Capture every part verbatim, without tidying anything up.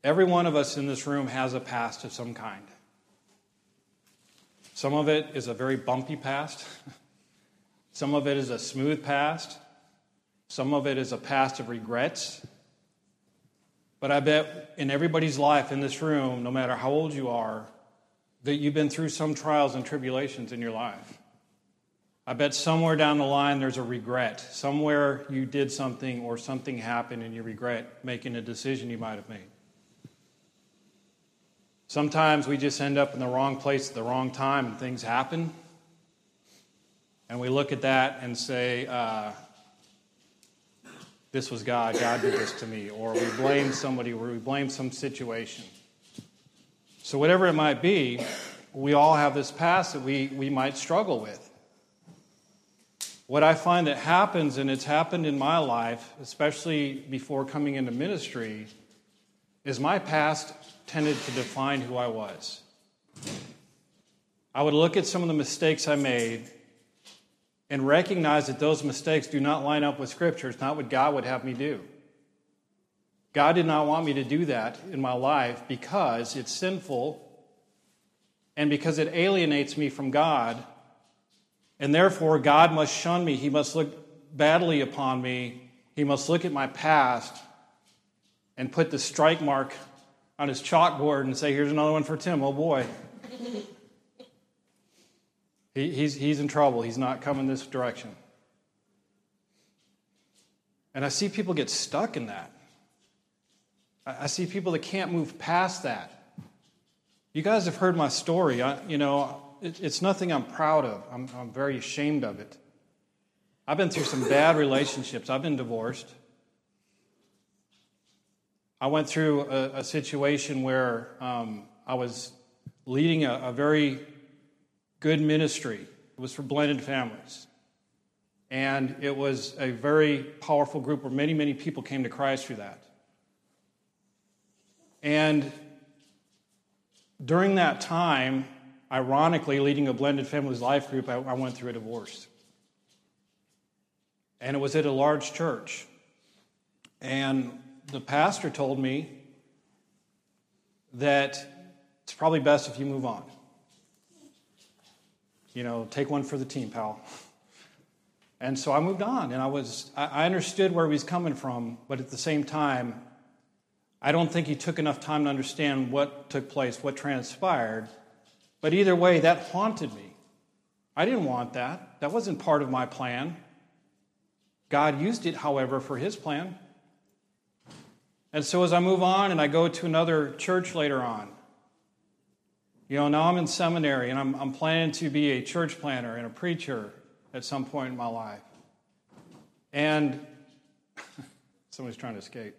Every one of us in this room has a past of some kind. Some of it is a very bumpy past. Some of it is a smooth past. Some of it is a past of regrets. But I bet in everybody's life in this room, no matter how old you are, that you've been through some trials and tribulations in your life. I bet somewhere down the line there's a regret. Somewhere you did something or something happened and you regret making a decision you might have made. Sometimes we just end up in the wrong place at the wrong time and things happen. And we look at that and say, uh, this was God. God did this to me. Or we blame somebody or we blame some situation. So whatever it might be, we all have this past that we, we might struggle with. What I find that happens, and it's happened in my life, especially before coming into ministry, is my past tended to define who I was. I would look at some of the mistakes I made and recognize that those mistakes do not line up with Scripture. It's not what God would have me do. God did not want me to do that in my life because it's sinful and because it alienates me from God. And therefore, God must shun me. He must look badly upon me. He must look at my past and put the strike mark on his chalkboard and say, here's another one for Tim. Oh, boy. he, he's, he's in trouble. He's not coming this direction. And I see people get stuck in that. I, I see people that can't move past that. You guys have heard my story. I, you know, it, it's nothing I'm proud of. I'm, I'm very ashamed of it. I've been through some bad relationships. I've been divorced. I went through a, a situation where um, I was leading a, a very good ministry. It was for blended families. And it was a very powerful group where many, many people came to Christ through that. And during that time, ironically, leading a blended families life group, I, I went through a divorce. And it was at a large church. And the pastor told me that it's probably best if you move on. You know, take one for the team, pal. And so I moved on, and I was I understood where he was coming from, but at the same time, I don't think he took enough time to understand what took place, what transpired. But either way, that haunted me. I didn't want that. That wasn't part of my plan. God used it, however, for his plan. And so as I move on and I go to another church later on, you know, now I'm in seminary and I'm, I'm planning to be a church planter and a preacher at some point in my life. And somebody's trying to escape.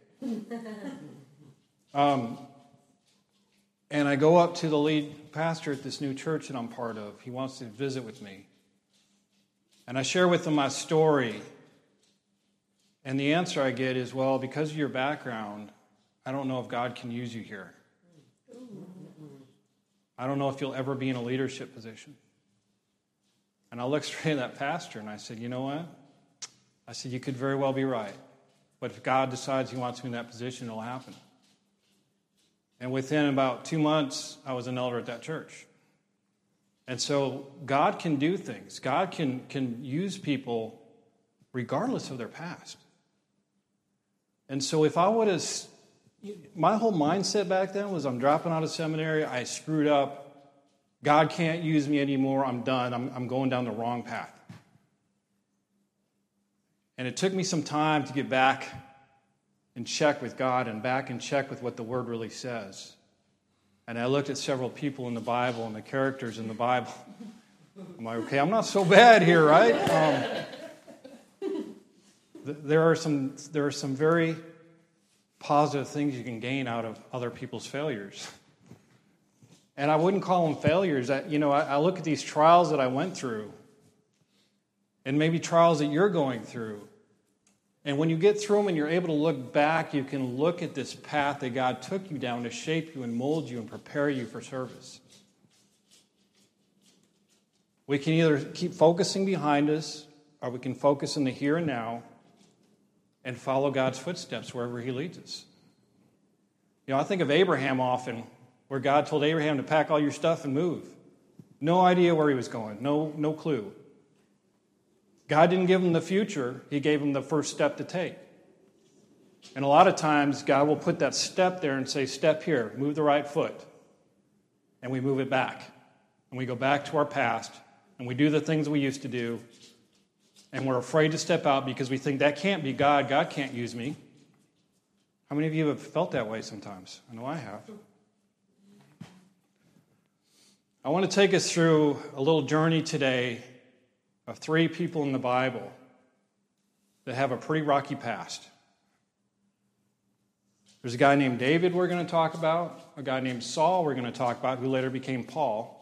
Um, and I go up to the lead pastor at this new church that I'm part of. He wants to visit with me. And I share with him my story. And the answer I get is, well, because of your background, I don't know if God can use you here. I don't know if you'll ever be in a leadership position. And I looked straight at that pastor and I said, you know what? I said, you could very well be right. But if God decides he wants me in that position, it'll happen. And within about two months, I was an elder at that church. And so God can do things. God can, can use people regardless of their past. And so if I would have, my whole mindset back then was I'm dropping out of seminary, I screwed up, God can't use me anymore, I'm done, I'm, I'm going down the wrong path. And it took me some time to get back and check with God and back and check with what the Word really says. And I looked at several people in the Bible and the characters in the Bible. I'm like, okay, I'm not so bad here, right? Um, There are some there are some very positive things you can gain out of other people's failures. And I wouldn't call them failures. I, you know, I, I look at these trials that I went through, and maybe trials that you're going through. And when you get through them and you're able to look back, you can look at this path that God took you down to shape you and mold you and prepare you for service. We can either keep focusing behind us, or we can focus in the here and now and follow God's footsteps wherever he leads us. You know, I think of Abraham often, where God told Abraham to pack all your stuff and move. No idea where he was going, no, no clue. God didn't give him the future, he gave him the first step to take. And a lot of times, God will put that step there and say, step here, move the right foot. And we move it back. And we go back to our past, and we do the things we used to do, and we're afraid to step out because we think that can't be God, God can't use me. How many of you have felt that way sometimes? I know I have. I want to take us through a little journey today of three people in the Bible that have a pretty rocky past. There's a guy named David we're going to talk about, a guy named Saul we're going to talk about, who later became Paul,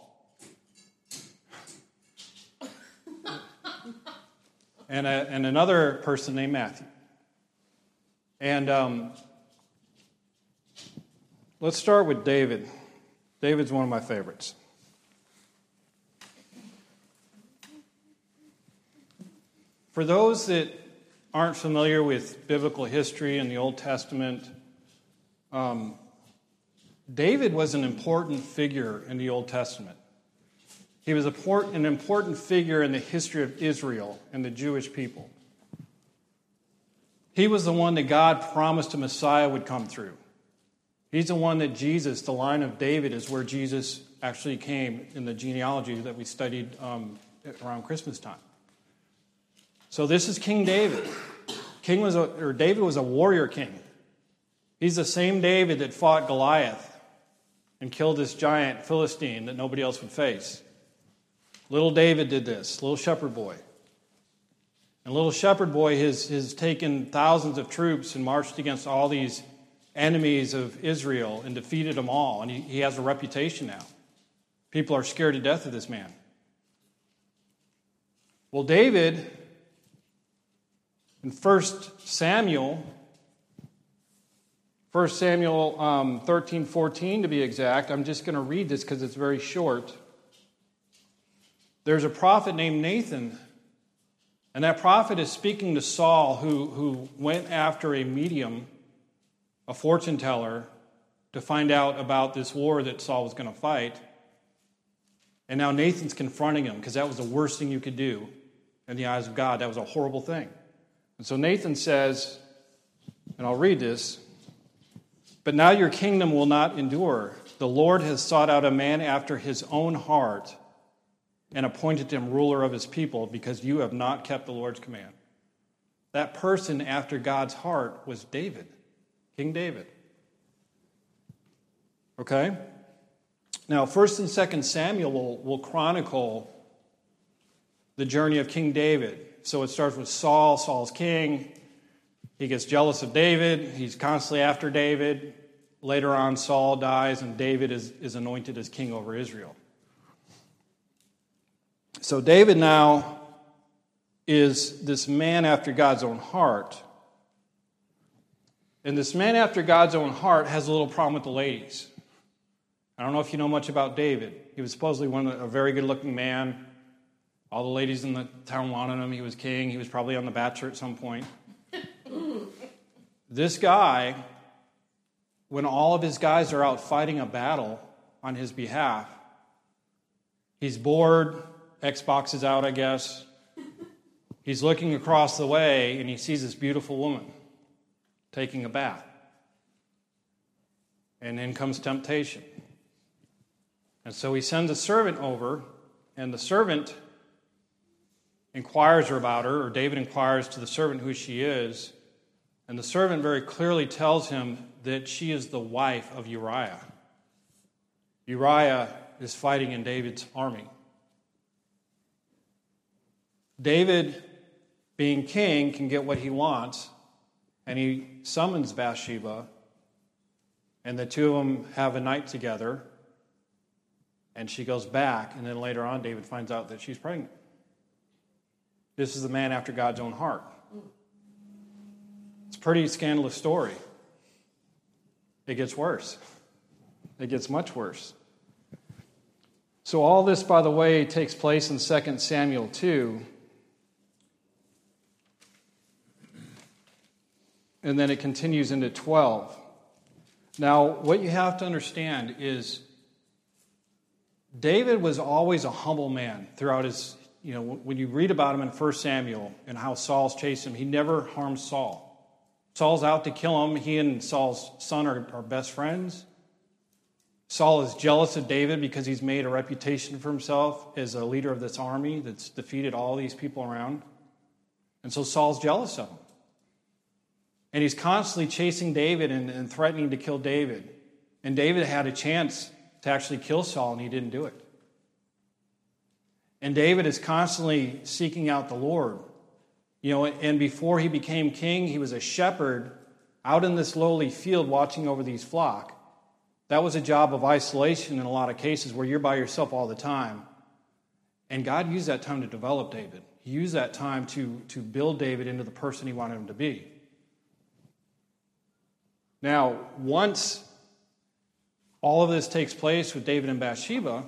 and, a, and another person named Matthew. And um, let's start with David. David's one of my favorites. For those that aren't familiar with biblical history in the Old Testament, um, David was an important figure in the Old Testament. He was an important figure in the history of Israel and the Jewish people. He was the one that God promised a Messiah would come through. He's the one that Jesus, the line of David, is where Jesus actually came in the genealogy that we studied um, around Christmas time. So this is King David. King was a, or David was a warrior king. He's the same David that fought Goliath and killed this giant Philistine that nobody else would face. Little David did this, little shepherd boy. And little shepherd boy has, has taken thousands of troops and marched against all these enemies of Israel and defeated them all. And he, he has a reputation now. People are scared to death of this man. Well, David, in First Samuel, First Samuel um, thirteen fourteen to be exact, I'm just going to read this because it's very short. There's a prophet named Nathan, and that prophet is speaking to Saul, who, who went after a medium, a fortune teller, to find out about this war that Saul was going to fight. And now Nathan's confronting him because that was the worst thing you could do in the eyes of God. That was a horrible thing. And so Nathan says, and I'll read this, "But now your kingdom will not endure. The Lord has sought out a man after his own heart and appointed him ruler of his people because you have not kept the Lord's command." That person after God's heart was David, King David. Okay? Now, First and Second Samuel will, will chronicle the journey of King David. So it starts with Saul. Saul's king. He gets jealous of David. He's constantly after David. Later on, Saul dies, and David is, is anointed as king over Israel. So David now is this man after God's own heart. And this man after God's own heart has a little problem with the ladies. I don't know if you know much about David. He was supposedly one of, a very good-looking man. All the ladies in the town wanted him. He was king. He was probably on The Bachelor at some point. This guy, when all of his guys are out fighting a battle on his behalf, he's bored. Xbox is out, I guess. He's looking across the way, and he sees this beautiful woman taking a bath. And in comes temptation. And so he sends a servant over, and the servant inquires her about her, or David inquires to the servant who she is, and the servant very clearly tells him that she is the wife of Uriah. Uriah is fighting in David's army. David, being king, can get what he wants, and he summons Bathsheba, and the two of them have a night together, and she goes back, and then later on David finds out that she's pregnant. This is the man after God's own heart. It's a pretty scandalous story. It gets worse. It gets much worse. So all this, by the way, takes place in Second Samuel two. And then it continues into twelve. Now, what you have to understand is David was always a humble man throughout his, you know, when you read about him in First Samuel and how Saul's chased him, he never harmed Saul. Saul's out to kill him. He and Saul's son are, are best friends. Saul is jealous of David because he's made a reputation for himself as a leader of this army that's defeated all these people around. And so Saul's jealous of him. And he's constantly chasing David and, and threatening to kill David. And David had a chance to actually kill Saul, and he didn't do it. And David is constantly seeking out the Lord. You know, and before he became king, he was a shepherd out in this lowly field watching over these flock. That was a job of isolation in a lot of cases where you're by yourself all the time. And God used that time to develop David. He used that time to, to build David into the person he wanted him to be. Now, once all of this takes place with David and Bathsheba,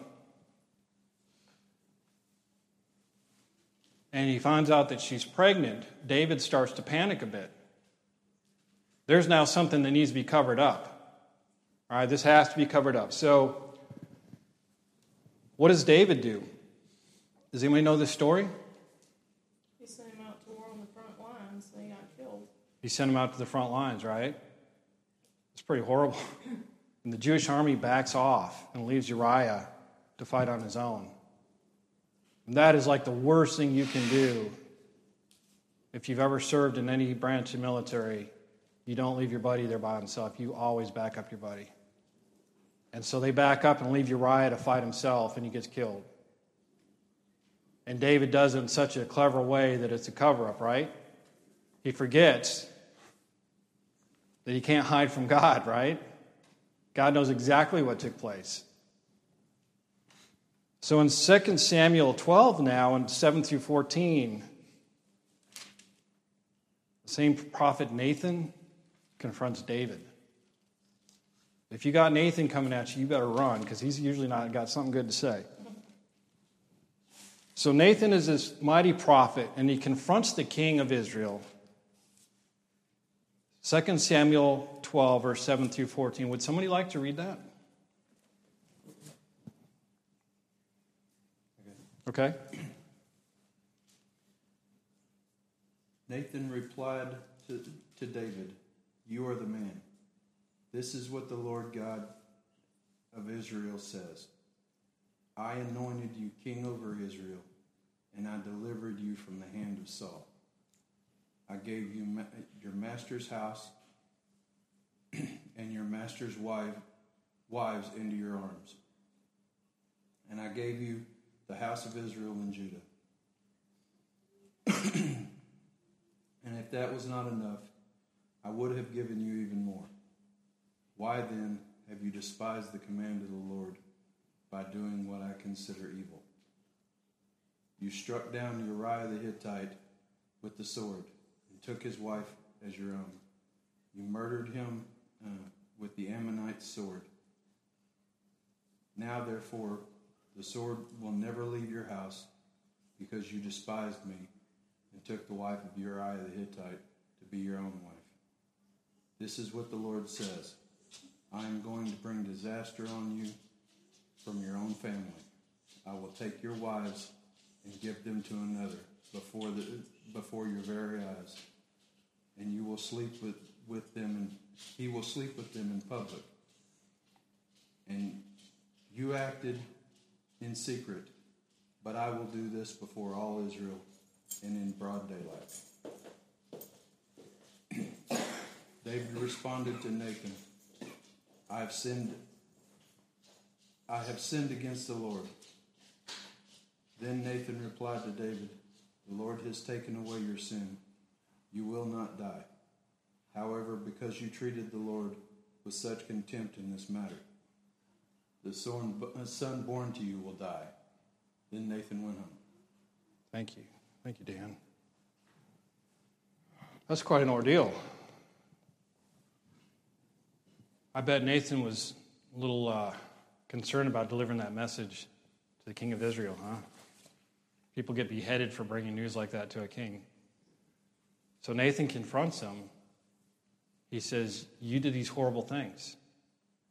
and he finds out that she's pregnant, David starts to panic a bit. There's now something that needs to be covered up. All right, this has to be covered up. So, what does David do? Does anybody know this story? He sent him out to war on the front lines, and he got killed. He sent him out to the front lines, right? It's pretty horrible. And the Jewish army backs off and leaves Uriah to fight on his own. And that is like the worst thing you can do. If you've ever served in any branch of military, you don't leave your buddy there by himself. You always back up your buddy. And so they back up and leave Uriah to fight himself, and he gets killed. And David does it in such a clever way that it's a cover-up, right? He forgets that he can't hide from God, right? God knows exactly what took place. So in Second Samuel twelve now, in seven through fourteen, the same prophet Nathan confronts David. If you got Nathan coming at you, you better run, because he's usually not got something good to say. So Nathan is this mighty prophet, and he confronts the king of Israel. Second Samuel twelve, verse seven through fourteen. Would somebody like to read that? Okay. Nathan replied to, to David, "You are the man. This is what the Lord God of Israel says. I anointed you king over Israel, and I delivered you from the hand of Saul. I gave you ma- your master's house and your master's wife, wives into your arms. And I gave you the house of Israel and Judah. And if that was not enough, I would have given you even more. Why then have you despised the command of the Lord by doing what I consider evil? You struck down Uriah the Hittite with the sword and took his wife as your own. You murdered him uh, with the Ammonite sword. Now, therefore, the sword will never leave your house because you despised me and took the wife of Uriah the Hittite to be your own wife. This is what the Lord says. I am going to bring disaster on you from your own family. I will take your wives and give them to another before the before your very eyes. And you will sleep with, with them, and he will sleep with them in public. And you acted in secret, but I will do this before all Israel and in broad daylight." David responded to Nathan, I have sinned I have sinned against the Lord. Then Nathan replied to David, The Lord has taken away your sin. You will not die. However, because you treated the Lord with such contempt in this matter, the son born to you will die. Then Nathan went home. Thank you. Thank you, Dan. That's quite an ordeal. I bet Nathan was a little uh, concerned about delivering that message to the king of Israel, huh? People get beheaded for bringing news like that to a king. So Nathan confronts him. He says, you did these horrible things.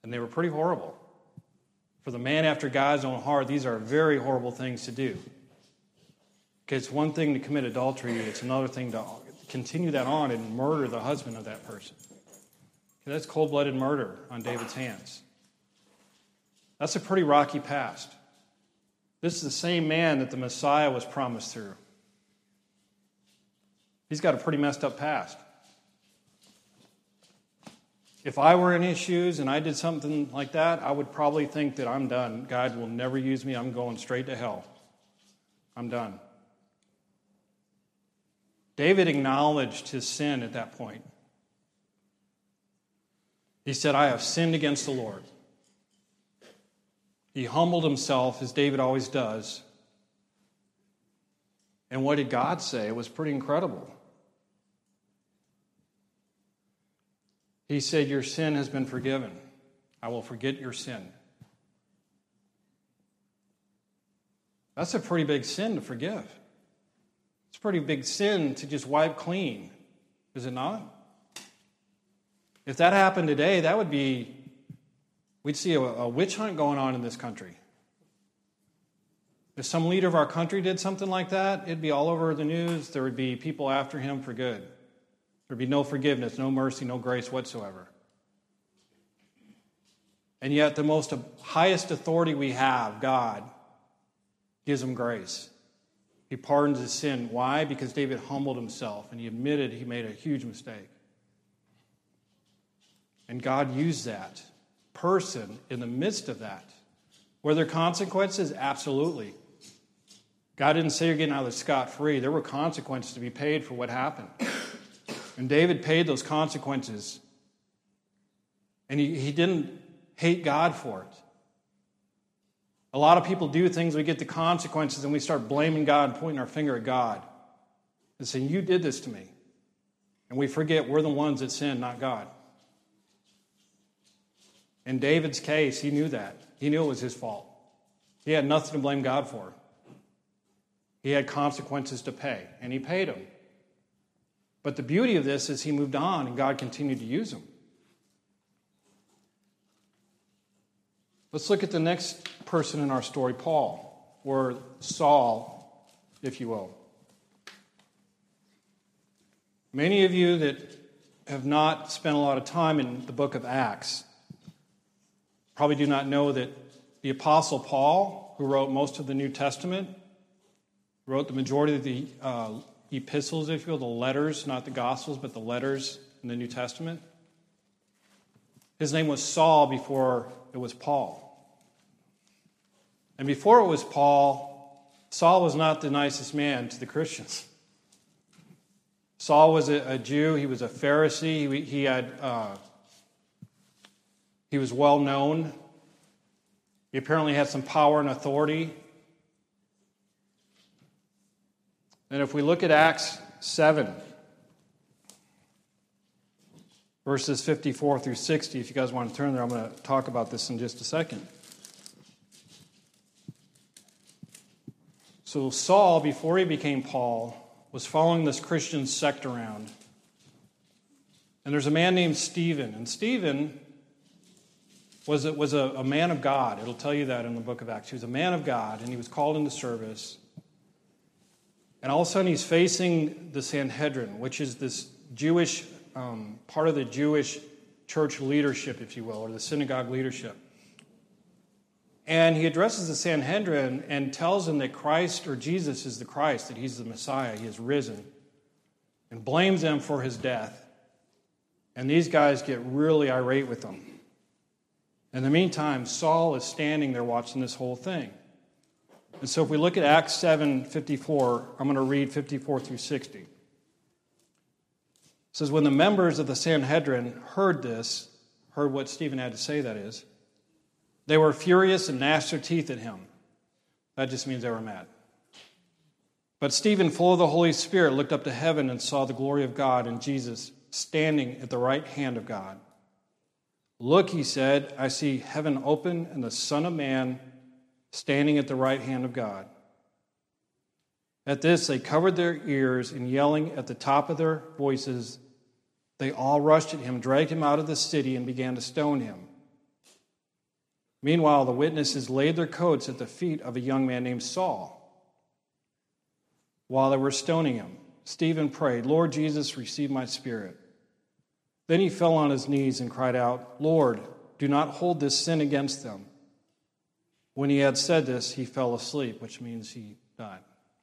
And they were pretty horrible. For the man after God's own heart, these are very horrible things to do. Okay, it's one thing to commit adultery, it's another thing to continue that on and murder the husband of that person. Okay, that's cold-blooded murder on David's hands. That's a pretty rocky past. This is the same man that the Messiah was promised through. He's got a pretty messed up past. If I were in his shoes and I did something like that, I would probably think that I'm done. God will never use me. I'm going straight to hell. I'm done. David acknowledged his sin at that point. He said, I have sinned against the Lord. He humbled himself, as David always does. And what did God say? It was pretty incredible. He said, your sin has been forgiven. I will forget your sin. That's a pretty big sin to forgive. It's a pretty big sin to just wipe clean, is it not? If that happened today, that would be, we'd see a, a witch hunt going on in this country. If some leader of our country did something like that, it'd be all over the news. There would be people after him for good. There'd be no forgiveness, no mercy, no grace whatsoever. And yet the most highest authority we have, God, gives him grace. He pardons his sin. Why? Because David humbled himself and he admitted he made a huge mistake. And God used that person in the midst of that. Were there consequences? Absolutely. God didn't say you're getting out of this scot-free. There were consequences to be paid for what happened. And David paid those consequences. And he, he didn't hate God for it. A lot of people do things, we get the consequences, and we start blaming God and pointing our finger at God and saying, you did this to me. And we forget we're the ones that sinned, not God. In David's case, he knew that. He knew it was his fault. He had nothing to blame God for. He had consequences to pay, and he paid them. But the beauty of this is he moved on, and God continued to use him. Let's look at the next person in our story, Paul, or Saul, if you will. Many of you that have not spent a lot of time in the book of Acts probably do not know that the Apostle Paul, who wrote most of the New Testament, wrote the majority of the uh, epistles, if you will, the letters, not the Gospels, but the letters in the New Testament. His name was Saul before it was Paul. And before it was Paul, Saul was not the nicest man to the Christians. Saul was a, a Jew. He was a Pharisee. He, he had uh, he was well known. He apparently had some power and authority. And if we look at Acts seven, verses fifty-four through sixty, if you guys want to turn there, I'm going to talk about this in just a second. So Saul, before he became Paul, was following this Christian sect around. And there's a man named Stephen. And Stephen was, a, was a, a man of God. It'll tell you that in the book of Acts. He was a man of God, and he was called into service. And all of a sudden he's facing the Sanhedrin, which is this Jewish, um, part of the Jewish church leadership, if you will, or the synagogue leadership. And he addresses the Sanhedrin and tells them that Christ, or Jesus, is the Christ, that he's the Messiah, he is risen, and blames them for his death. And these guys get really irate with him. In the meantime, Saul is standing there watching this whole thing. And so if we look at Acts seven fifty-four, I'm going to read fifty-four through sixty. It says, when the members of the Sanhedrin heard this, heard what Stephen had to say, that is, they were furious and gnashed their teeth at him. That just means they were mad. But Stephen, full of the Holy Spirit, looked up to heaven and saw the glory of God and Jesus standing at the right hand of God. Look, he said, I see heaven open and the Son of Man standing at the right hand of God. At this, they covered their ears, and yelling at the top of their voices, they all rushed at him, dragged him out of the city, and began to stone him. Meanwhile, the witnesses laid their coats at the feet of a young man named Saul. While they were stoning him, Stephen prayed, "Lord Jesus, receive my spirit." Then he fell on his knees and cried out, "Lord, do not hold this sin against them." When he had said this, he fell asleep, which means he died.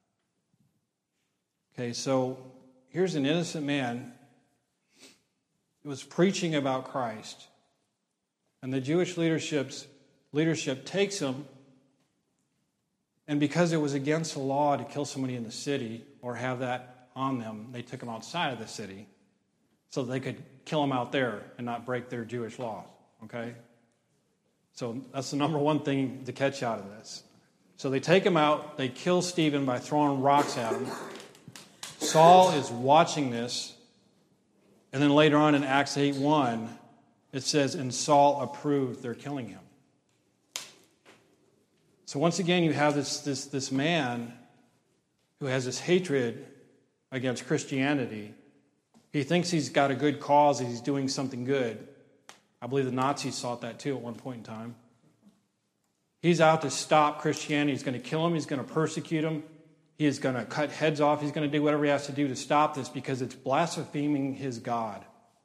Okay, so here's an innocent man who was preaching about Christ, and the Jewish leadership's leadership takes him, and because it was against the law to kill somebody in the city or have that on them, they took him outside of the city so that they could kill him out there and not break their Jewish laws, okay? So that's the number one thing to catch out of this. So they take him out, they kill Stephen by throwing rocks at him. Saul is watching this, and then later on in Acts eight one, it says, and Saul approved their killing him. So once again, you have this, this, this man who has this hatred against Christianity. He thinks he's got a good cause, he's doing something good. I believe the Nazis thought that too at one point in time. He's out to stop Christianity. He's going to kill him. He's going to persecute him. He is going to cut heads off. He's going to do whatever he has to do to stop this because it's blaspheming his God.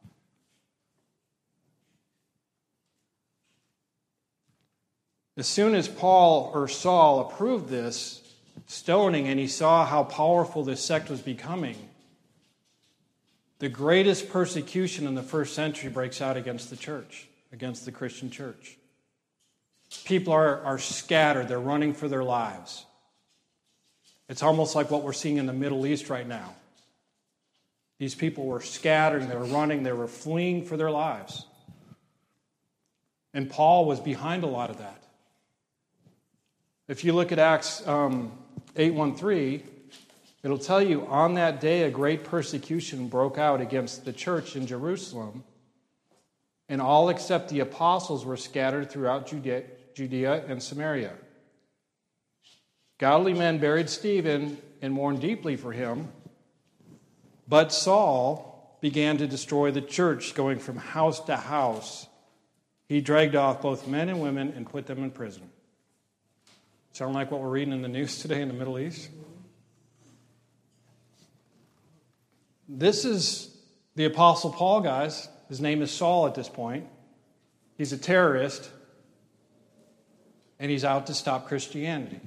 As soon as Paul or Saul approved this stoning and he saw how powerful this sect was becoming, the greatest persecution in the first century breaks out against the church, against the Christian church. People are, are scattered. They're running for their lives. It's almost like what we're seeing in the Middle East right now. These people were scattering. They were running. They were fleeing for their lives. And Paul was behind a lot of that. If you look at Acts um, eight one three, it'll tell you, on that day a great persecution broke out against the church in Jerusalem, and all except the apostles were scattered throughout Judea, Judea and Samaria. Godly men buried Stephen and mourned deeply for him, but Saul began to destroy the church, going from house to house. He dragged off both men and women and put them in prison. Sound like what we're reading in the news today in the Middle East? This is the Apostle Paul, guys. His name is Saul at this point. He's a terrorist, and he's out to stop Christianity.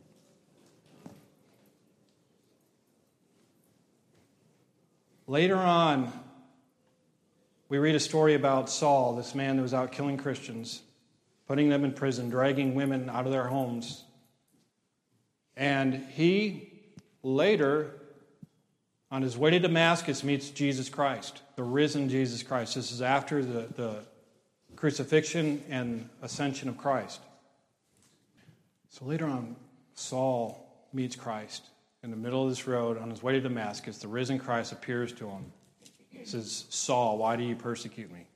Later on, we read a story about Saul, this man that was out killing Christians, putting them in prison, dragging women out of their homes. And he later, on his way to Damascus, meets Jesus Christ, the risen Jesus Christ. This is after the, the crucifixion and ascension of Christ. So later on, Saul meets Christ in the middle of this road on his way to Damascus. The risen Christ appears to him. He says, "Saul, why do you persecute me?"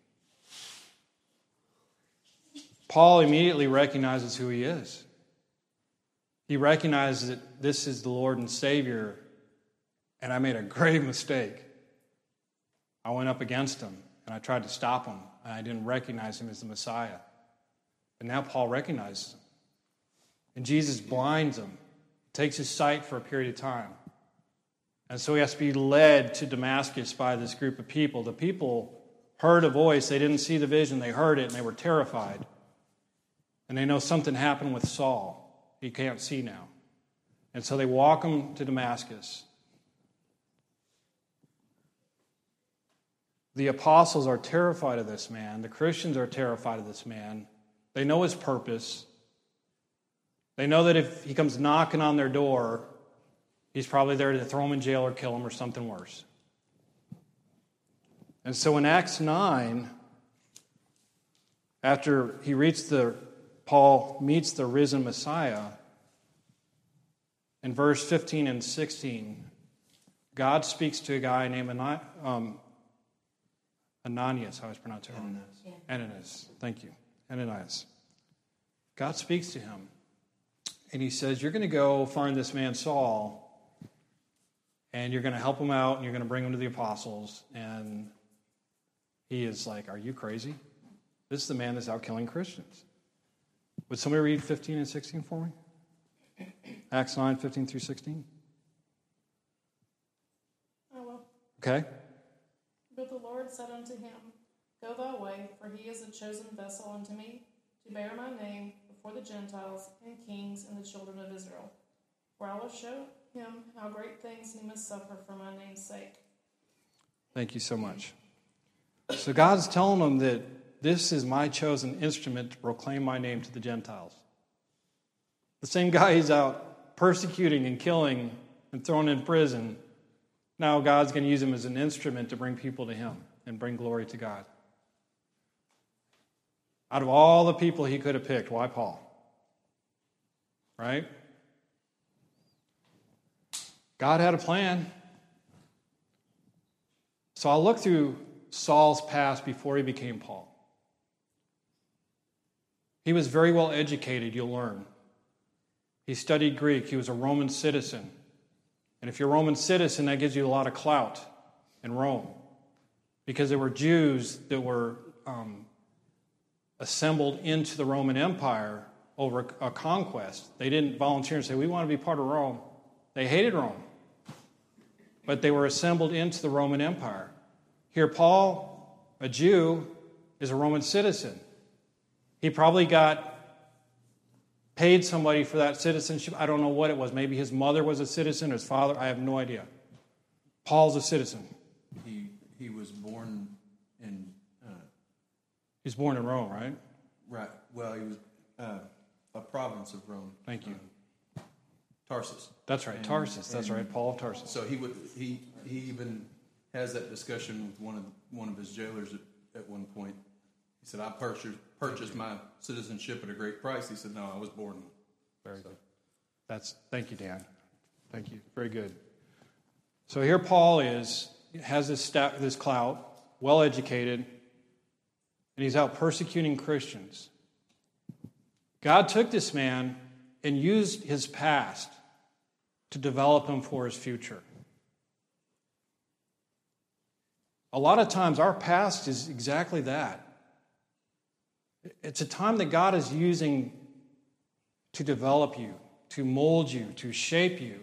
Paul immediately recognizes who he is. He recognizes that this is the Lord and Savior, and I made a grave mistake. I went up against him, and I tried to stop him, and I didn't recognize him as the Messiah. But now Paul recognizes him. And Jesus blinds him, takes his sight for a period of time. And so he has to be led to Damascus by this group of people. The people heard a voice. They didn't see the vision. They heard it, and they were terrified. And they know something happened with Saul. He can't see now. And so they walk him to Damascus. The apostles are terrified of this man. The Christians are terrified of this man. They know his purpose. They know that if he comes knocking on their door, he's probably there to throw him in jail or kill him or something worse. And so in Acts nine, after he reaches the Paul meets the risen Messiah, in verse fifteen and sixteen, God speaks to a guy named um, Ananias. How is it pronounced? Ananias. Ananias. Thank you. Ananias. God speaks to him, and he says, "You're going to go find this man Saul, and you're going to help him out, and you're going to bring him to the apostles." And he is like, "Are you crazy? This is the man that's out killing Christians." Would somebody read fifteen and sixteen for me? Acts nine, fifteen through sixteen. I will. Okay. But the Lord said unto him, Go thy way, for he is a chosen vessel unto me, to bear my name before the Gentiles and kings and the children of Israel. For I will show him how great things he must suffer for my name's sake. Thank you so much. So God's telling him that this is my chosen instrument to proclaim my name to the Gentiles. The same guy he's out persecuting and killing and thrown in prison, now God's going to use him as an instrument to bring people to him and bring glory to God. Out of all the people he could have picked, why Paul? Right? God had a plan. So I'll look through Saul's past before he became Paul. He was very well educated, you'll learn. He studied Greek. He was a Roman citizen. And if you're a Roman citizen, that gives you a lot of clout in Rome. Because there were Jews that were um, assembled into the Roman Empire over a conquest. They didn't volunteer and say, we want to be part of Rome. They hated Rome. But they were assembled into the Roman Empire. Here, Paul, a Jew, is a Roman citizen. He probably got paid somebody for that citizenship. I don't know what it was. Maybe his mother was a citizen, or his father. I have no idea. Paul's a citizen. He he was born in. Uh, he was born in Rome, right? Right. Well, he was uh, a province of Rome. Thank you. Um, Tarsus. That's right. And, Tarsus. That's and right. Paul of Tarsus. So he would he he even has that discussion with one of one of his jailers at, at one point. He said, I purchased, purchased my citizenship at a great price. He said, no, I was born. Very good. That's, thank you, Dan. Thank you. Very good. So here Paul is, has this, sta- this clout, well-educated, and he's out persecuting Christians. God took this man and used his past to develop him for his future. A lot of times our past is exactly that. It's a time that God is using to develop you, to mold you, to shape you.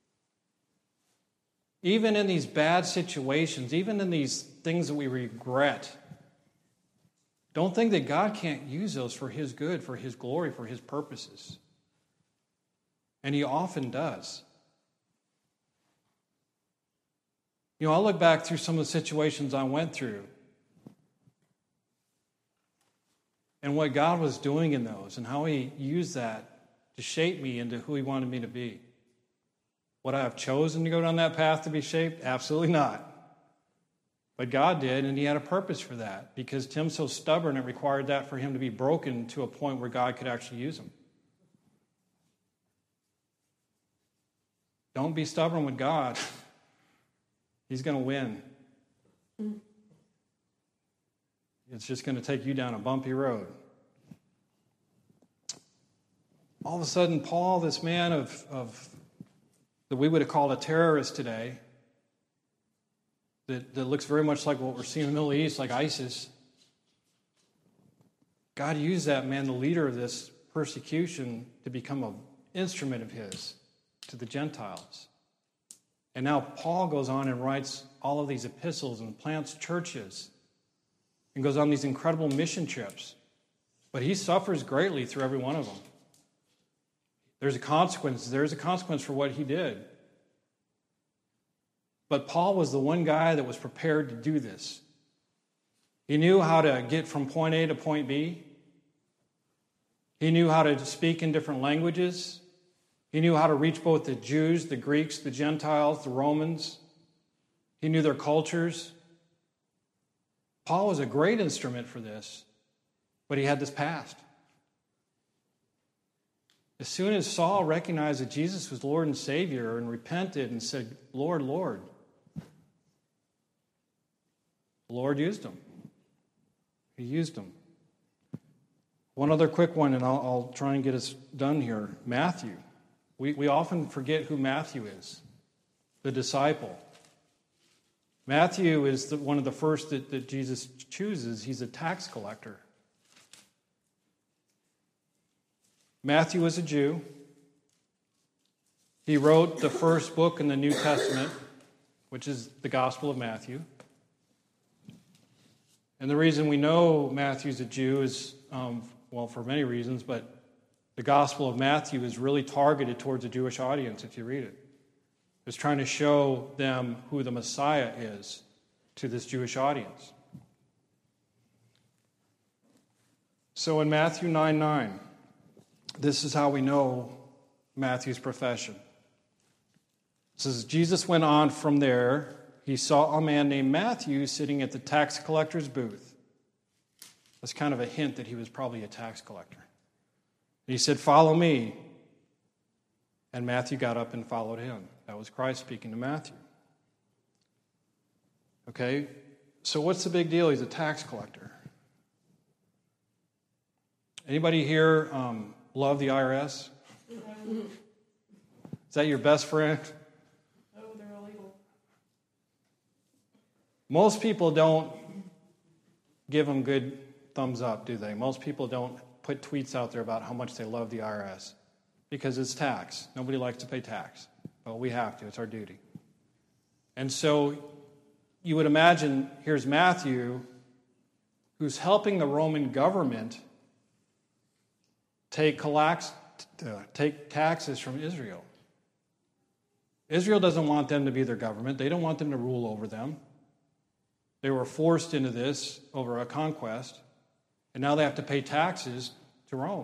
Even in these bad situations, even in these things that we regret, don't think that God can't use those for His good, for His glory, for His purposes. And He often does. You know, I look back through some of the situations I went through and what God was doing in those and how He used that to shape me into who He wanted me to be. Would I have chosen to go down that path to be shaped? Absolutely not. But God did, and He had a purpose for that because Tim's so stubborn, it required that for him to be broken to a point where God could actually use him. Don't be stubborn with God. He's going to win. It's just going to take you down a bumpy road. All of a sudden, Paul, this man of, of that we would have called a terrorist today, that, that looks very much like what we're seeing in the Middle East, like ISIS, God used that man, the leader of this persecution, to become an instrument of His to the Gentiles. And now Paul goes on and writes all of these epistles and plants churches and goes on these incredible mission trips. But he suffers greatly through every one of them. There's a consequence. There's a consequence for what he did. But Paul was the one guy that was prepared to do this. He knew how to get from point A to point B. He knew how to speak in different languages. He knew how to reach both the Jews, the Greeks, the Gentiles, the Romans. He knew their cultures. Paul was a great instrument for this, but he had this past. As soon as Saul recognized that Jesus was Lord and Savior and repented and said, Lord, Lord, the Lord used him. He used him. One other quick one, and I'll, I'll try and get us done here. Matthew. We, we often forget who Matthew is, the disciple. Matthew is the, one of the first that, that Jesus chooses. He's a tax collector. Matthew was a Jew. He wrote the first book in the New Testament, which is the Gospel of Matthew. And the reason we know Matthew's a Jew is, um, well, for many reasons, but the Gospel of Matthew is really targeted towards a Jewish audience if you read it. It's trying to show them who the Messiah is to this Jewish audience. So in Matthew nine nine, this is how we know Matthew's profession. It says, Jesus went on from there. He saw a man named Matthew sitting at the tax collector's booth. That's kind of a hint that he was probably a tax collector. And he said, "Follow me." And Matthew got up and followed him. That was Christ speaking to Matthew. Okay, so what's the big deal? He's a tax collector. Anybody here um, love the I R S? Is that your best friend? Oh, they're illegal. Most people don't give them good thumbs up, do they? Most people don't put tweets out there about how much they love the I R S because it's tax. Nobody likes to pay tax. Well, we have to. It's our duty. And so you would imagine here's Matthew who's helping the Roman government take, collax, uh, take taxes from Israel. Israel doesn't want them to be their government. They don't want them to rule over them. They were forced into this over a conquest, and now they have to pay taxes to Rome.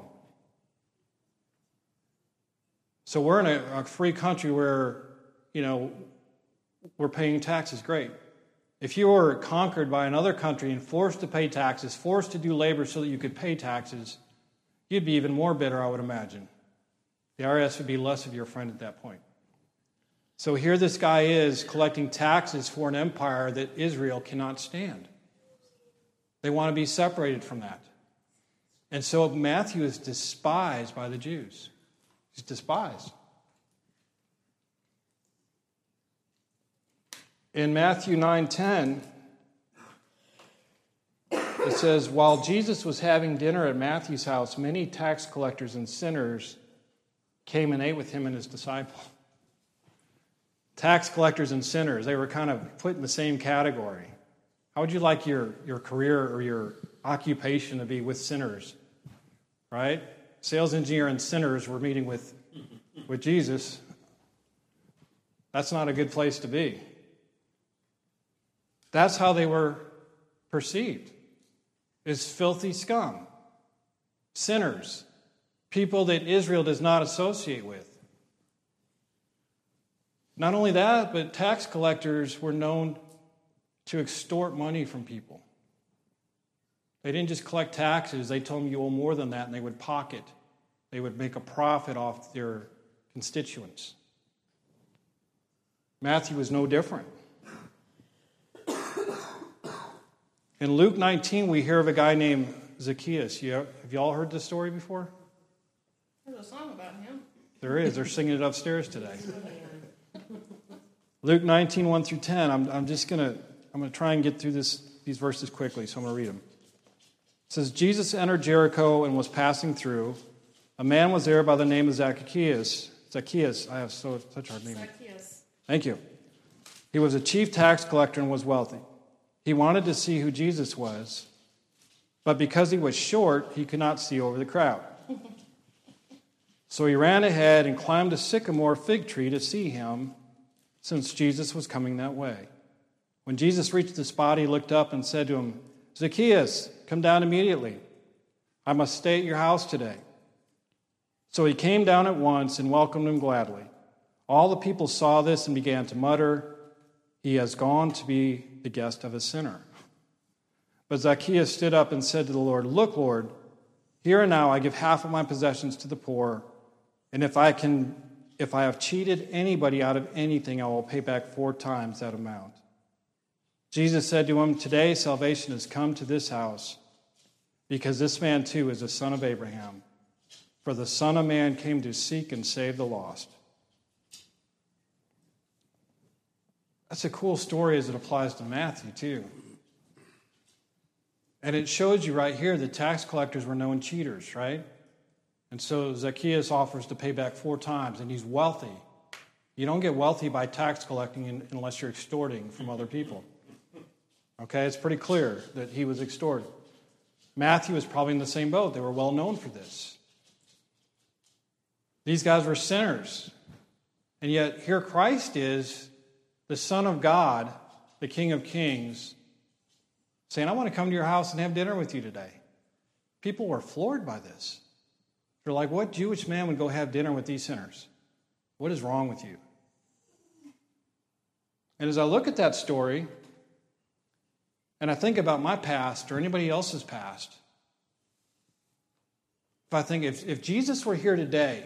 So we're in a, a free country where, you know, we're paying taxes. Great. If you were conquered by another country and forced to pay taxes, forced to do labor so that you could pay taxes, you'd be even more bitter, I would imagine. The I R S would be less of your friend at that point. So here this guy is collecting taxes for an empire that Israel cannot stand. They want to be separated from that. And so Matthew is despised by the Jews. He's despised. In Matthew nine ten, it says, while Jesus was having dinner at Matthew's house, many tax collectors and sinners came and ate with him and his disciples. Tax collectors and sinners, they were kind of put in the same category. How would you like your, your career or your occupation to be with sinners? Right? Sales engineer and sinners were meeting with, with Jesus. That's not a good place to be. That's how they were perceived, as filthy scum, sinners, people that Israel does not associate with. Not only that, but tax collectors were known to extort money from people. They didn't just collect taxes, they told them you owe more than that, and they would pocket. They would make a profit off their constituents. Matthew was no different. In Luke nineteen, we hear of a guy named Zacchaeus. You, have you all heard this story before? There's a song about him. There is. They're singing it upstairs today. Luke nineteen, one through ten. I'm, I'm just going to I'm going to try and get through this these verses quickly, so I'm going to read them. It says, Jesus entered Jericho and was passing through. A man was there by the name of Zacchaeus. Zacchaeus. I have so, such a hard name. Zacchaeus. Thank you. He was a chief tax collector and was wealthy. He wanted to see who Jesus was, but because he was short, he could not see over the crowd. So he ran ahead and climbed a sycamore fig tree to see him, since Jesus was coming that way. When Jesus reached the spot, he looked up and said to him, Zacchaeus, come down immediately. I must stay at your house today. So he came down at once and welcomed him gladly. All the people saw this and began to mutter, he has gone to be the guest of a sinner. But Zacchaeus stood up and said to the Lord, look, Lord, here and now I give half of my possessions to the poor, and if I can, if I have cheated anybody out of anything, I will pay back four times that amount. Jesus said to him, today salvation has come to this house, because this man too is a son of Abraham. For the Son of Man came to seek and save the lost. That's a cool story as it applies to Matthew too. And it shows you right here that tax collectors were known cheaters, right? And so Zacchaeus offers to pay back four times, and he's wealthy. You don't get wealthy by tax collecting unless you're extorting from other people. Okay, it's pretty clear that he was extorted. Matthew was probably in the same boat. They were well known for this. These guys were sinners. And yet here Christ is, the Son of God, the King of Kings, saying, I want to come to your house and have dinner with you today. People were floored by this. They're like, what Jewish man would go have dinner with these sinners? What is wrong with you? And as I look at that story, and I think about my past or anybody else's past, if I think if, if Jesus were here today,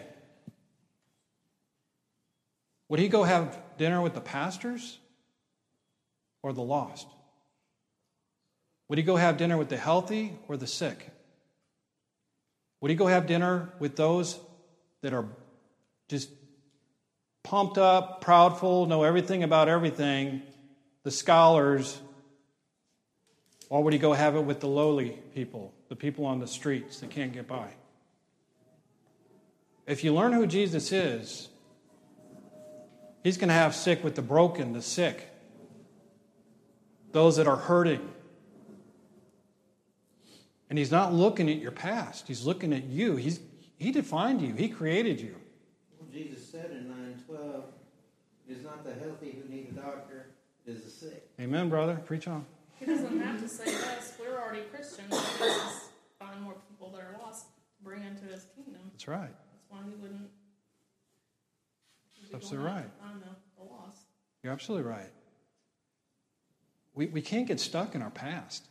would he go have dinner with the pastors or the lost? Would he go have dinner with the healthy or the sick? Would he go have dinner with those that are just pumped up, proudful, know everything about everything, the scholars? Or would he go have it with the lowly people, the people on the streets that can't get by? If you learn who Jesus is, he's going to have sick with the broken, the sick, those that are hurting. And he's not looking at your past. He's looking at you. He's, he defined you. He created you. Well, Jesus said in nine twelve, it is not the healthy who need a doctor, it is the sick. Amen, brother. Preach on. He doesn't have to save us. We're already Christians. He just find more people that are lost to bring into his kingdom. That's right. That's why he wouldn't. That's absolutely right. Find the, the lost. You're absolutely right. We, we can't get stuck in our past.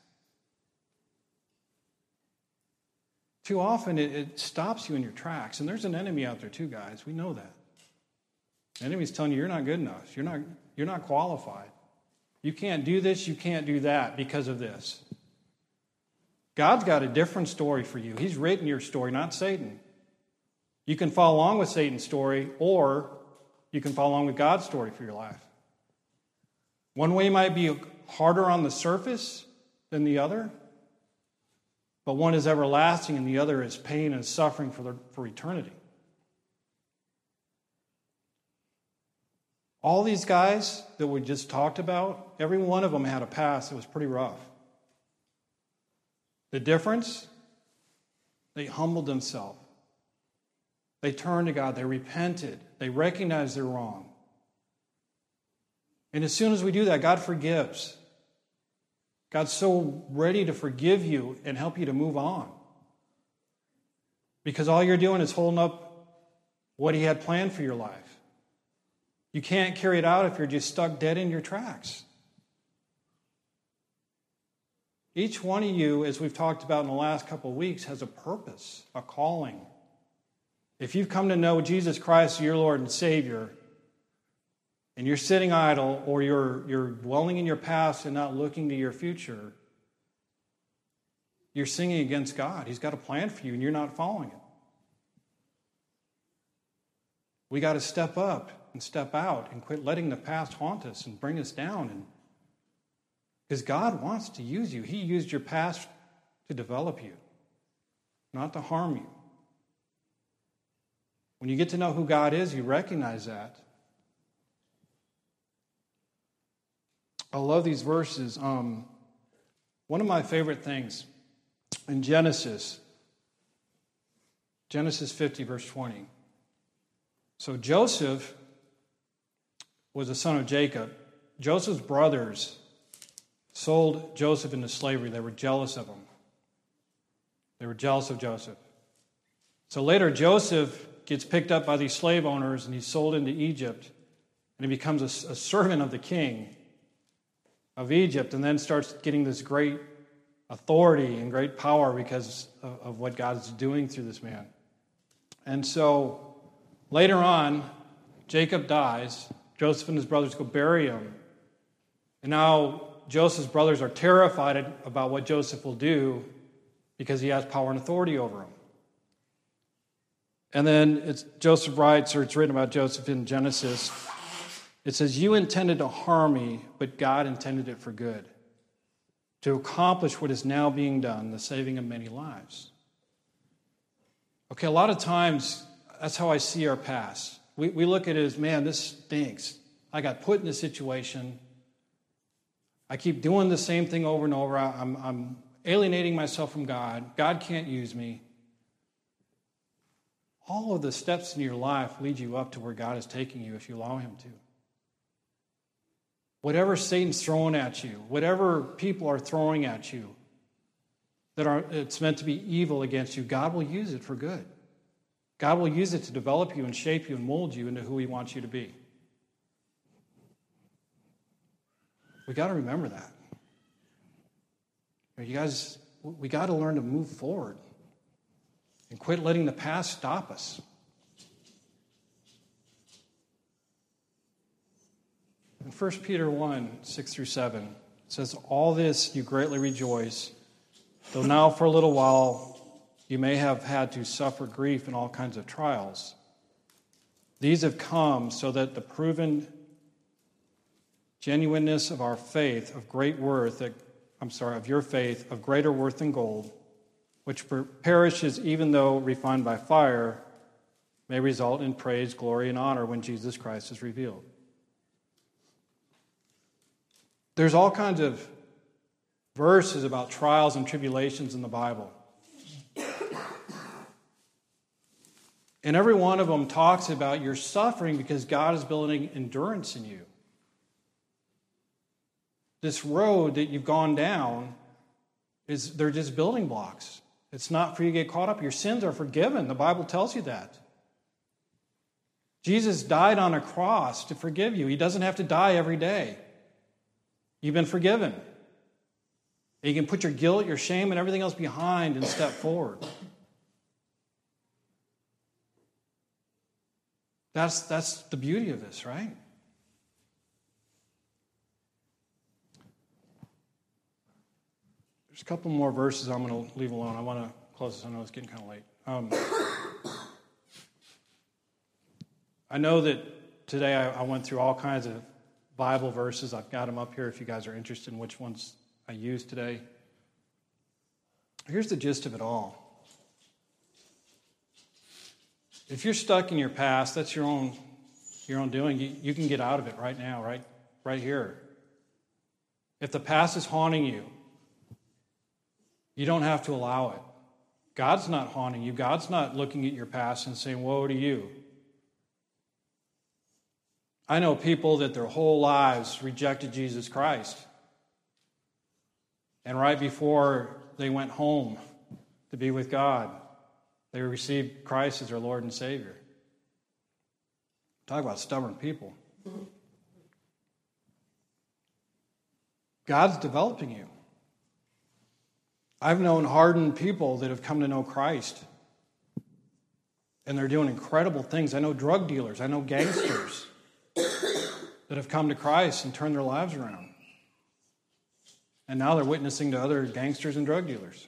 Too often it, it stops you in your tracks. And there's an enemy out there too, guys. We know that. The enemy's telling you you're not good enough. You're not, you're not qualified. You can't do this, you can't do that because of this. God's got a different story for you. He's written your story, not Satan. You can follow along with Satan's story, or you can follow along with God's story for your life. One way might be harder on the surface than the other, but one is everlasting and the other is pain and suffering for, the, for eternity. All these guys that we just talked about, every one of them had a past that was pretty rough. The difference? They humbled themselves. They turned to God. They repented. They recognized they're wrong. And as soon as we do that, God forgives. God's so ready to forgive you and help you to move on. Because all you're doing is holding up what he had planned for your life. You can't carry it out if you're just stuck dead in your tracks. Each one of you, as we've talked about in the last couple of weeks, has a purpose, a calling. If you've come to know Jesus Christ, your Lord and Savior, and you're sitting idle, or you're, you're dwelling in your past and not looking to your future, you're singing against God. He's got a plan for you, and you're not following it. We got to step up and step out and quit letting the past haunt us and bring us down. And because God wants to use you. He used your past to develop you, not to harm you. When you get to know who God is, you recognize that. I love these verses. Um, one of my favorite things in Genesis, Genesis fifty, verse twenty. So Joseph was a son of Jacob. Joseph's brothers sold Joseph into slavery. They were jealous of him. They were jealous of Joseph. So later, Joseph gets picked up by these slave owners, and he's sold into Egypt, and he becomes a, a servant of the king of Egypt, and then starts getting this great authority and great power because of, of what God is doing through this man. And so later on, Jacob dies. Joseph and his brothers go bury him. And now Joseph's brothers are terrified about what Joseph will do because he has power and authority over them. And then it's, Joseph writes, or it's written about Joseph in Genesis, it says, "You intended to harm me, but God intended it for good, to accomplish what is now being done, the saving of many lives." Okay, a lot of times, that's how I see our past. We, we look at it as, man, this stinks. I got put in this situation. I keep doing the same thing over and over. I'm, I'm alienating myself from God. God can't use me. All of the steps in your life lead you up to where God is taking you if you allow him to. Whatever Satan's throwing at you, whatever people are throwing at you, that are it's meant to be evil against you, God will use it for good. God will use it to develop you and shape you and mold you into who he wants you to be. We got to remember that. You guys, we got to learn to move forward and quit letting the past stop us. In First Peter one, six through seven, it says, all this you greatly rejoice, though now for a little while you may have had to suffer grief in all kinds of trials. These have come so that the proven genuineness of our faith, of great worth, that, I'm sorry, of your faith, of greater worth than gold, which perishes even though refined by fire, may result in praise, glory, and honor when Jesus Christ is revealed. There's all kinds of verses about trials and tribulations in the Bible. And every one of them talks about your suffering because God is building endurance in you. This road that you've gone down, is they're just building blocks. It's not for you to get caught up. Your sins are forgiven. The Bible tells you that. Jesus died on a cross to forgive you. He doesn't have to die every day. You've been forgiven. You can put your guilt, your shame, and everything else behind and step forward. That's, that's the beauty of this, right? There's a couple more verses I'm going to leave alone. I want to close this. I know it's getting kind of late. Um, I know that today I, I went through all kinds of Bible verses. I've got them up here if you guys are interested in which ones I used today. Here's the gist of it all. If you're stuck in your past, that's your own your own doing. You, you can get out of it right now, right, right here. If the past is haunting you, you don't have to allow it. God's not haunting you. God's not looking at your past and saying, woe to you. I know people that their whole lives rejected Jesus Christ. And right before they went home to be with God, they received Christ as their Lord and Savior. Talk about stubborn people. God's developing you. I've known hardened people that have come to know Christ. And they're doing incredible things. I know drug dealers. I know gangsters that have come to Christ and turned their lives around. And now they're witnessing to other gangsters and drug dealers.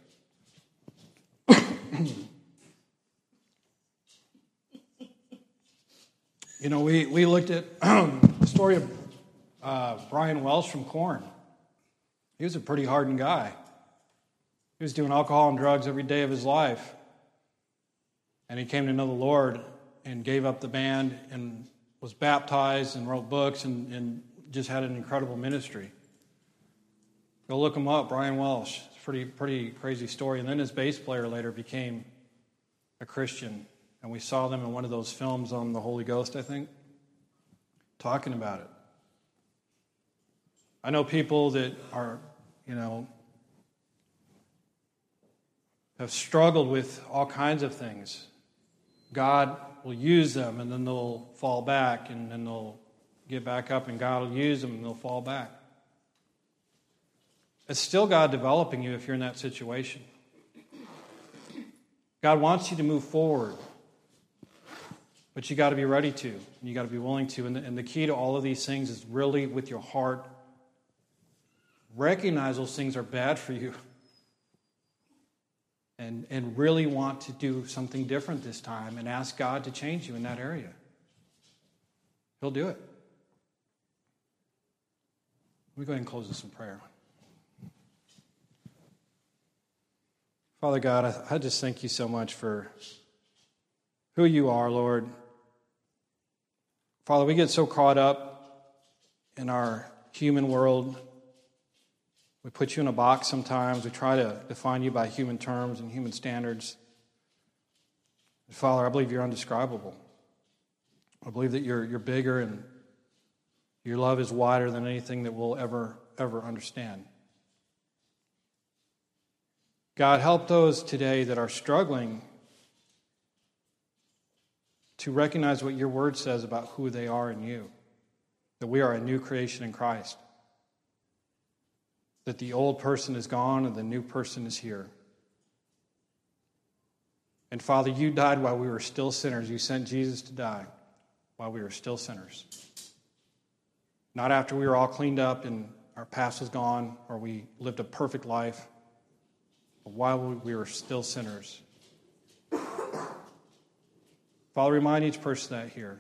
You know, we, we looked at the story of uh, Brian Welsh from Korn. He was a pretty hardened guy. He was doing alcohol and drugs every day of his life. And he came to know the Lord and gave up the band and was baptized and wrote books and, and just had an incredible ministry. Go look him up, Brian Welsh. It's a pretty, pretty crazy story. And then his bass player later became a Christian. And we saw them in one of those films on the Holy Ghost, I think, talking about it. I know people that are, you know, have struggled with all kinds of things. God will use them, and then they'll fall back, and then they'll get back up, and God will use them, and they'll fall back. It's still God developing you if you're in that situation. God wants you to move forward, but you got to be ready to, and you got to be willing to. And the, and the key to all of these things is really with your heart. Recognize those things are bad for you. And, and really want to do something different this time and ask God to change you in that area. He'll do it. Let me go ahead and close this in prayer. Father God, I, I just thank you so much for who you are, Lord. Father, we get so caught up in our human world. We put you in a box sometimes. We try to define you by human terms and human standards. But Father, I believe you're undescribable. I believe that you're you're bigger and your love is wider than anything that we'll ever, ever understand. God, help those today that are struggling to recognize what your word says about who they are in you, that we are a new creation in Christ, that the old person is gone and the new person is here. And Father, you died while we were still sinners. You sent Jesus to die while we were still sinners. Not after we were all cleaned up and our past was gone or we lived a perfect life, but while we were still sinners. Father, remind each person that here.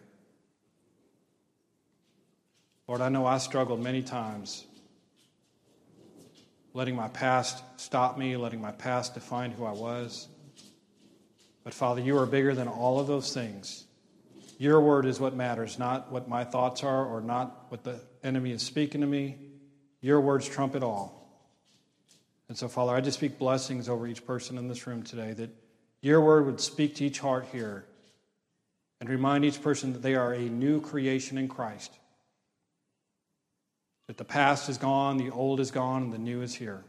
Lord, I know I struggled many times letting my past stop me, letting my past define who I was. But Father, you are bigger than all of those things. Your word is what matters, not what my thoughts are or not what the enemy is speaking to me. Your words trump it all. And so, Father, I just speak blessings over each person in this room today, that your word would speak to each heart here and remind each person that they are a new creation in Christ. That the past is gone, the old is gone, and the new is here.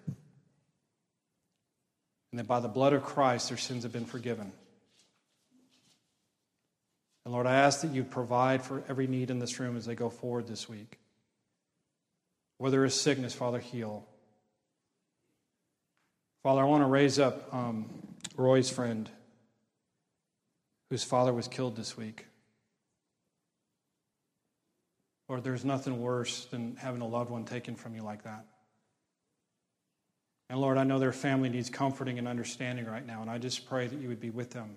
And that by the blood of Christ, their sins have been forgiven. And Lord, I ask that you provide for every need in this room as they go forward this week. Where there is sickness, Father, heal. Father, I want to raise up um, Roy's friend, whose father was killed this week. Lord, there's nothing worse than having a loved one taken from you like that. And Lord, I know their family needs comforting and understanding right now, and I just pray that you would be with them.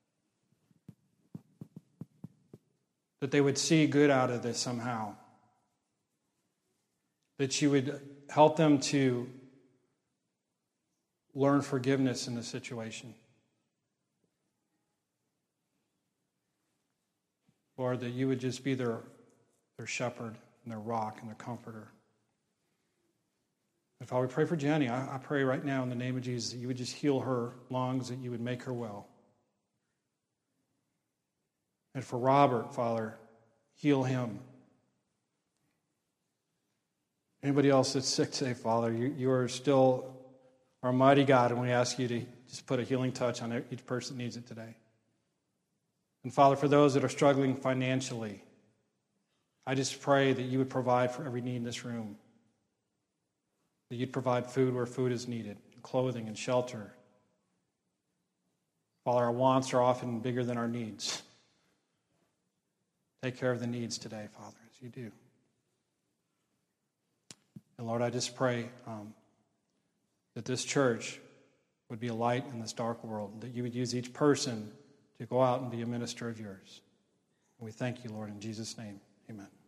That they would see good out of this somehow. That you would help them to learn forgiveness in the situation. Lord, that you would just be their, their shepherd and their rock and their comforter. And Father, we pray for Jenny. I, I pray right now in the name of Jesus that you would just heal her lungs, that you would make her well. And for Robert, Father, heal him. Anybody else that's sick today, Father, you, you are still our mighty God, and we ask you to just put a healing touch on each person that needs it today. And Father, for those that are struggling financially, I just pray that you would provide for every need in this room. That you'd provide food where food is needed, clothing and shelter. Father, our wants are often bigger than our needs. Take care of the needs today, Father, as you do. And Lord, I just pray um, that this church would be a light in this dark world, that you would use each person to go out and be a minister of yours. And we thank you, Lord, in Jesus' name. Amen.